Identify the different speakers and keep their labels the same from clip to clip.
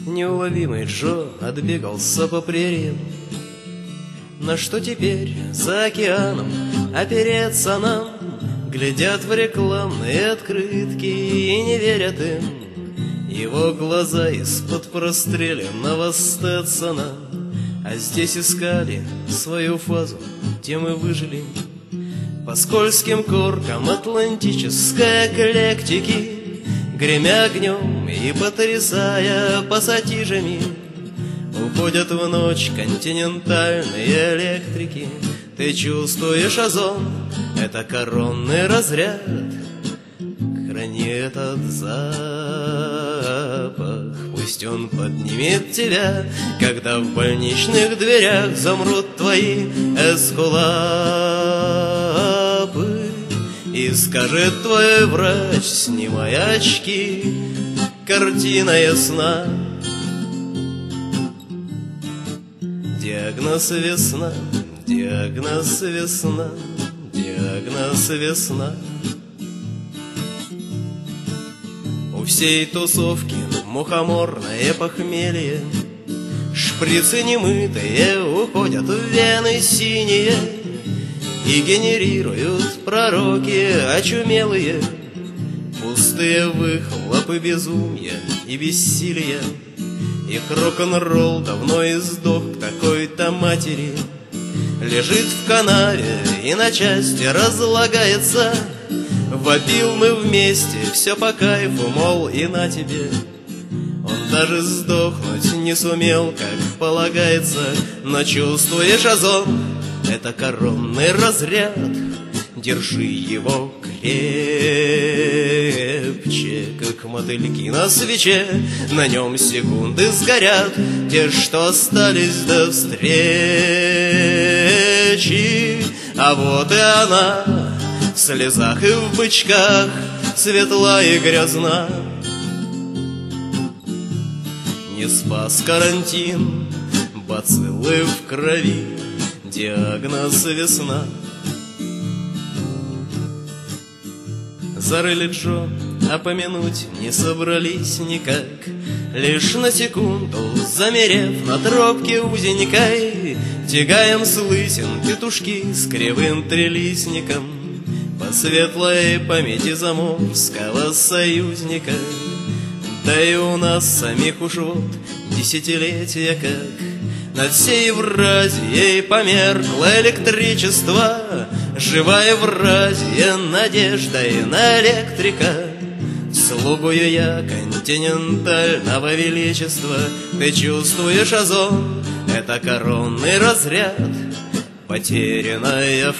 Speaker 1: Неуловимый Джо отбегался по прериям. На что теперь за океаном опереться нам? Глядят в рекламные открытки и не верят им. Его глаза из-под простреленного Стетсона. А здесь искали свою фазу, тем и выжили. По скользким коркам атлантической эклектики, гремя огнем и потрясая пассатижами, уходят в ночь континентальные электрики. Ты чувствуешь озон, это коронный разряд. Храни этот запах, пусть он поднимет тебя, когда в больничных дверях замрут твои эскулапы. И скажет твой врач, снимай очки, картина ясна. Диагноз весна, диагноз весна, диагноз весна. У всей тусовки мухоморное похмелье, шприцы немытые уходят в вены синие и генерируют пророки очумелые пустые выхлопы безумия и бессилия. Их рок-н-ролл давно издох к такой-то матери, лежит в канаве и на части разлагается. Вопил мы вместе, все по кайфу, мол, и на тебе. Он даже сдохнуть не сумел, как полагается. Но чувствуешь озон, это коронный разряд. Держи его крепче, как мотыльки на свече. На нем секунды сгорят, те, что остались до встречи. А вот и она, в слезах и в бычках, светла и грязна. Не спас карантин, бациллы в крови, диагноз весна. Зарыли Джо, а помянуть не собрались никак. Лишь на секунду, замерев на тропке узенькой, тягаем с лысин петушки с кривым трелисником по светлой памяти заморского союзника. Да и у нас самих уж вот десятилетия как над всей Евразией померкло электричество. Живая Евразия надеждой на электрика. Слугую я континентального величества. Ты чувствуешь озон, это коронный разряд. Потерянная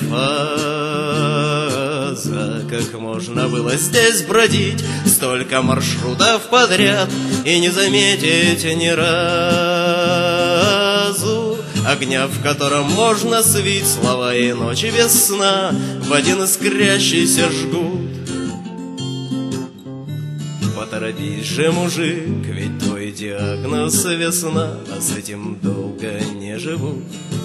Speaker 1: фаза. Как можно было здесь бродить столько маршрутов подряд и не заметить ни разу огня, в котором можно свить слова и ночи без сна в один искрящийся жгут. Поторопись же, мужик, ведь твой диагноз весна, а с этим долго не живут.